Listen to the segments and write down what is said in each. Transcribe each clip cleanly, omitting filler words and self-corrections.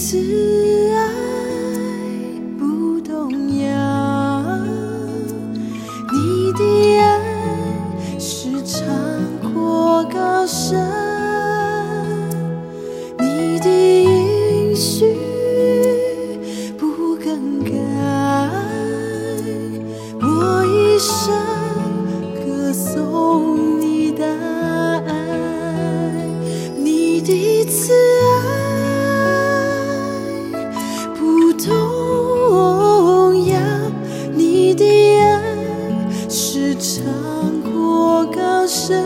慈爱不动摇，你的爱是长阔高深，你的应许不更改，我一生歌颂你的爱，你的慈爱不动摇，你的爱是长阔高深，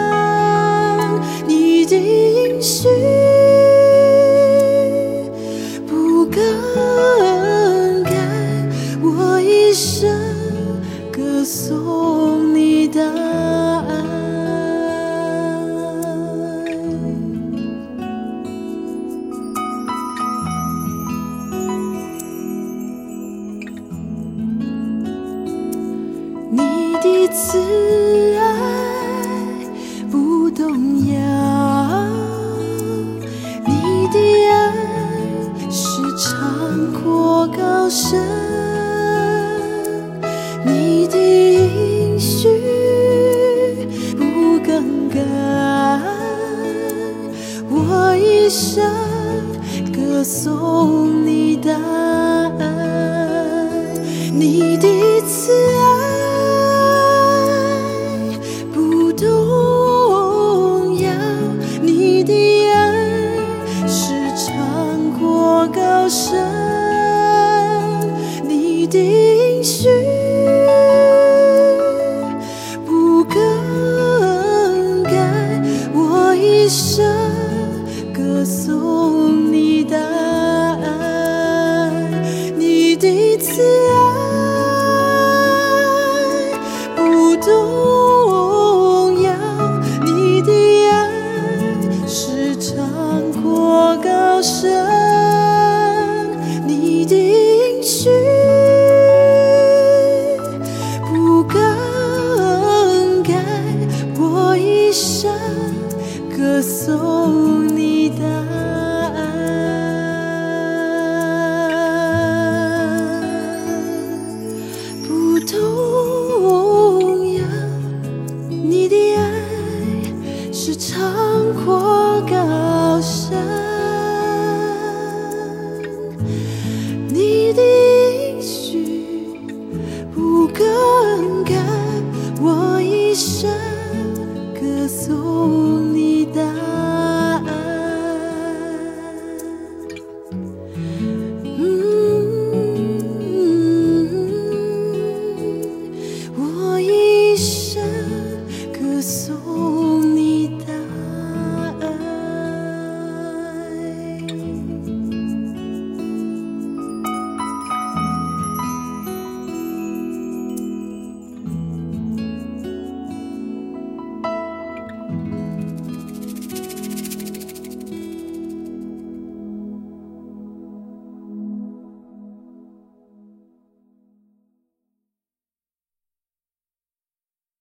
你的应许不更改，我一生歌颂你的爱。你的慈爱不动摇，你的爱是长阔高深，你的应许不更改，我一生歌颂你的爱，你的慈爱不动摇，你的爱是长阔高深。